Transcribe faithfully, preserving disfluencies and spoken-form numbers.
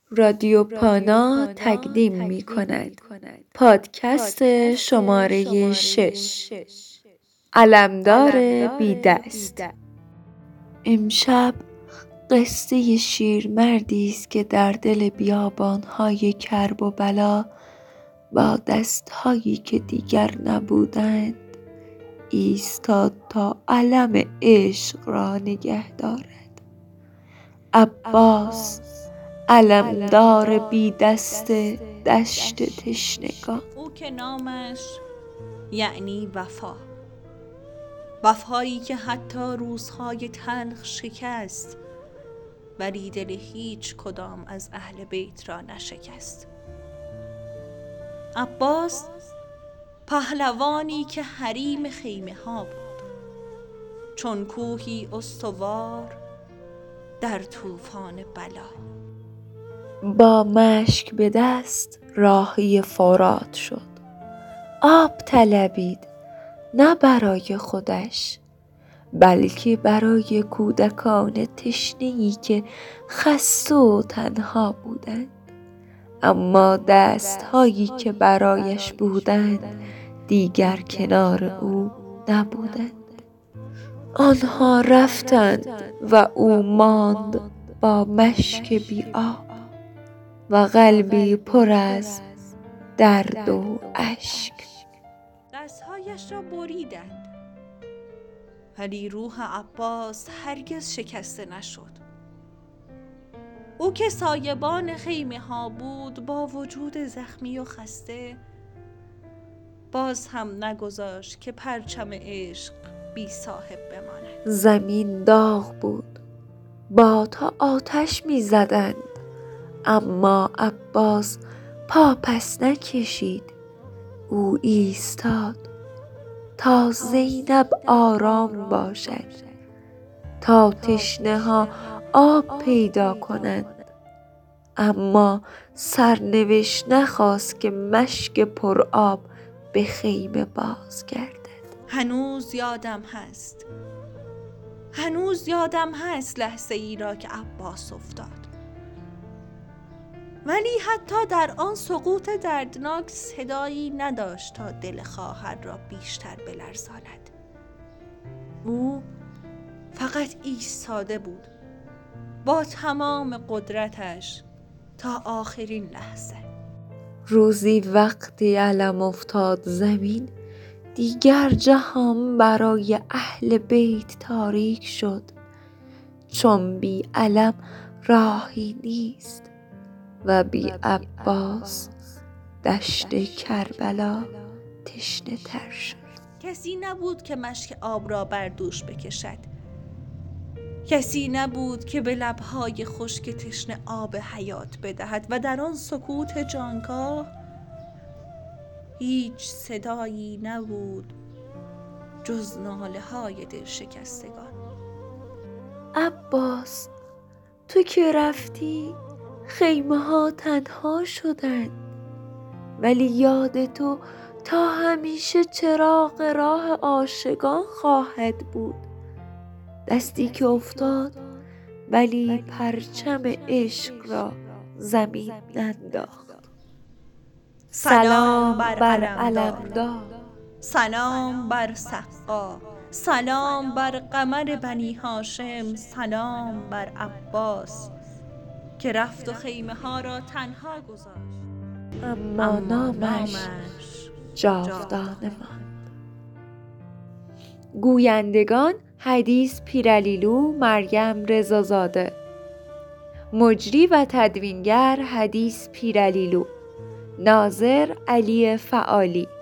رادیو پانا تقدیم می کند پادکست شماره شش، علمدار بی دست. امشب قصه شیرمردی است که در دل بیابان‌های کرب و بلا با دست‌هایی که دیگر نبودند ایستاد تا علم عشق را نگه دارد. عباس، علمدار بی دست دشت تشنگان. او که نامش یعنی وفا، وفایی که حتی روزهای تلخ شکست ولی دل هیچ کدام از اهل بیت را نشکست. عباس پهلوانی که حریم خیمه ها بود، چون کوهی استوار در طوفان بلا. با مشک به دست راهی فرات شد، آب طلبید، نه برای خودش بلکه برای کودکان تشنه‌ای که خسته و تنها بودند، اما دست‌هایی که برایش بودند دیگر کنار او نبودند. آنها رفتند و او ماند با مشک بی آب و قلبی پر از درد و اشک. دستهایش را بریدند ولی روح عباس هرگز شکسته نشد. او که سایبان خیمه ها بود با وجود زخمی و خسته باز هم نگذاشت که پرچم عشق بی صاحب بماند. زمین داغ بود، بادها آتش می زدند، اما عباس پا پس نکشید. او ایستاد تا زینب آرام باشد، تا تشنه ها آب پیدا کنند، اما سرنوشت نخواست که مشک پر آب به خیمه بازگردد. هنوز یادم هست هنوز یادم هست لحظه ای را که عباس افتاد، ولی حتی در آن سقوط دردناک صدایی نداشت تا دل خواهر را بیشتر بلرزاند. او فقط ایستاده بود با تمام قدرتش تا آخرین لحظه. روزی وقتی علم افتاد زمین، دیگر جهان برای اهل بیت تاریک شد، چون بی علم راهی نیست و بی عباس دشت کربلا تشنه تر شد. کسی نبود که مشک آب را بر دوش بکشد، کسی نبود که به لبهای خشک تشنه آب حیات بدهد و در آن سکوت جانکاه هیچ صدایی نبود جز ناله های دل شکستگان. عباس، تو که رفتی خیمه ها تنها شدند، ولی یاد تو تا همیشه چراغ راه عاشقان خواهد بود. دستی که افتاد ولی پرچم عشق را زمین ننداخت. سلام بر علمدار، سلام بر سقا، سلام بر قمر بنی هاشم، سلام بر عباس که رفت و خیمه ها را تنها گذاشت، اما نامش جاودانه ماند. گویندگان: حدیث پیرعلیلو، مریم رضازاده. مجری و تدوینگر: حدیث پیرعلیلو. ناظر: علی فعالی.